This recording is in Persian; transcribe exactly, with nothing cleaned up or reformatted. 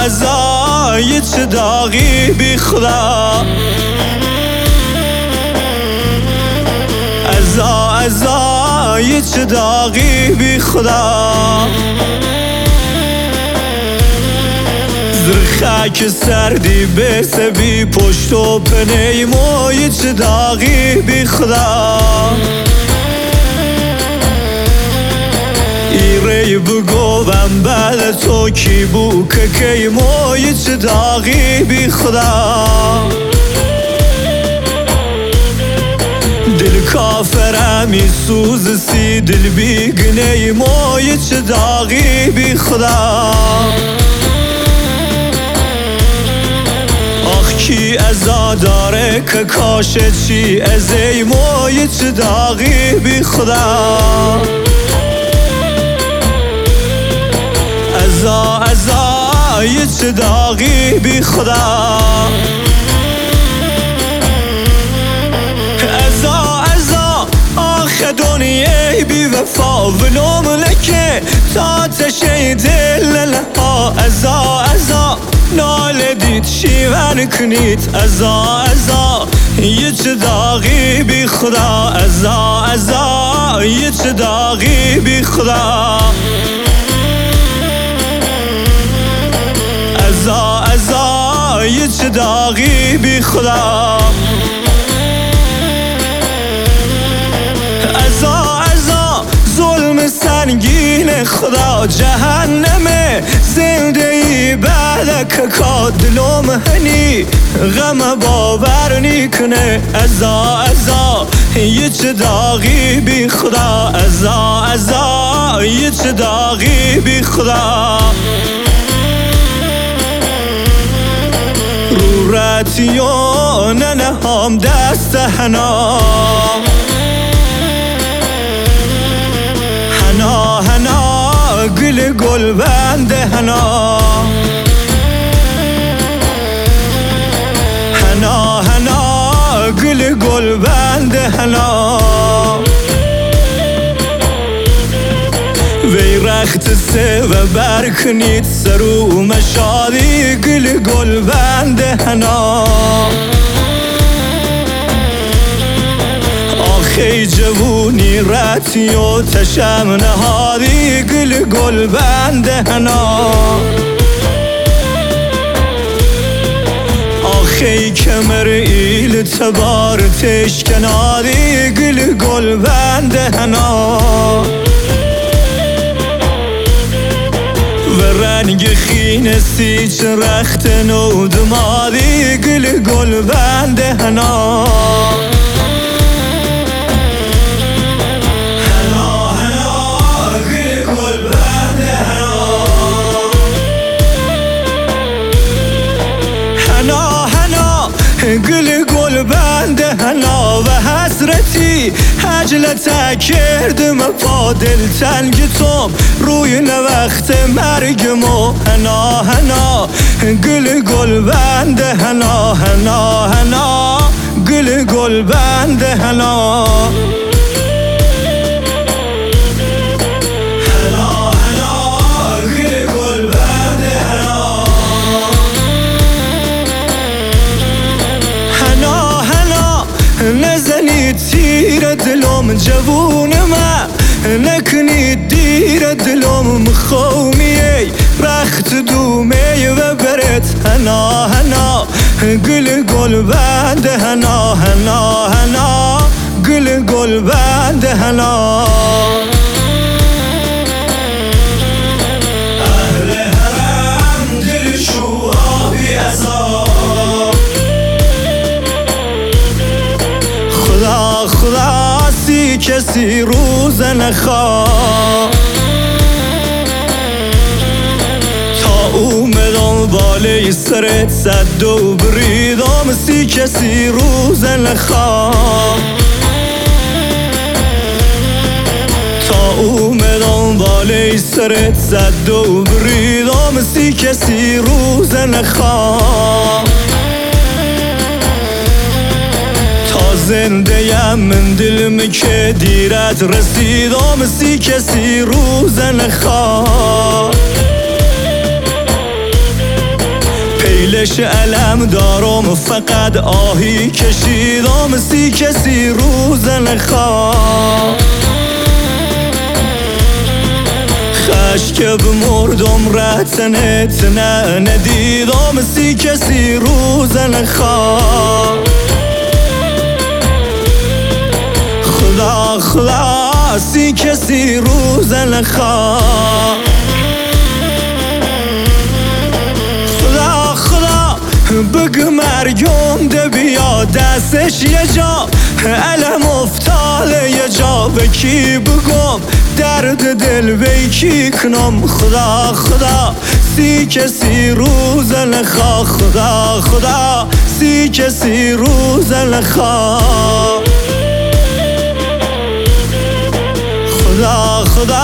ازا یه چه داغی بی خدا ازا ازا یه چه داغی بی خدا زر خاک سردی برسه بی پشت و پنیمو یه چه داغی بی خدا ایره بگویم بعد تو کی بو که کیمو یه چه داغی بی خدا دل کافرم ای سوز سی دل بیگنه مو یه چه داغی بی خدا آخ کی ازا داره که کاشه چی از ایمو یه چه داغی بی خدا ازا ازا یه چه داغی بی خدا ازا ازا آخه دنیای بی وفا ولو ملکه تا تشه دل ها ازا ازا ناله دید شیون کنید ازا ازا یه چه داغی بی خدا ازا ازا یه چه داغی بی خدا ازا ازا یه چه داغی بی خدا ازا ازا ظلم سنگین خدا جهنمه زنده ای بعد که کا دلم هنی غم باور نیکنه ازا ازا یه چه داغی بی خدا ازا ازا یه چه داغی بی خدا رو رتیو ننهام دست حنا حنا حنا گل گل بنده حنا حنا حنا گل گل بنده حنا وی رخت سه و برکنید سرو مشادی گل گل بنده حنا آخی جوونی رتی و تشم نهادی گل گل بنده حنا آخی کمر ایل تبار تشکنادی گل گل بنده حنا و رنگ خین سیچ رخت نو دمادی گل گل بنده حنا حنا حنا گل گل بنده حنا حنا حنا گل گل بنده حنا و حسرتی حجلت کردم پا دل تنگ توم روی نوخت مرگمو حنا حنا گل گل بنده حنا حنا حنا گل گل بنده حنا نزنید تیر دلم جوونم نکنید دیر دلم مخومیه رخت دومه و برت هنا هنا گل گل بنده هنا هنا هنا گل گل بنده هنا اهل حرم دل شو آبی عذاب خدا خدا سی کسی روز نخواه تا اومدم بالای سرت صد و بریدم سی کسی روز نخواه تا اومدم بالای سرت صد و بریدم سی کسی روز نخواه زنده یم من دلم که دیرت رسیدم سی کسی روز نخواه خیلش علم دارم فقط آهی کشیدم سی کسی روز نخواه خشک بمردم رتنت نه ندیدم سی کسی روز نخواه خدا خدا سی کسی روز نخواه خدا خدا بگ مرگم ده بیا دستش یه جا علم افتاده یه جا به کی بگم درد دل به کی کنم خدا خدا سی کسی روز نخواه خدا خدا سی کسی روز نخواه خدا خدا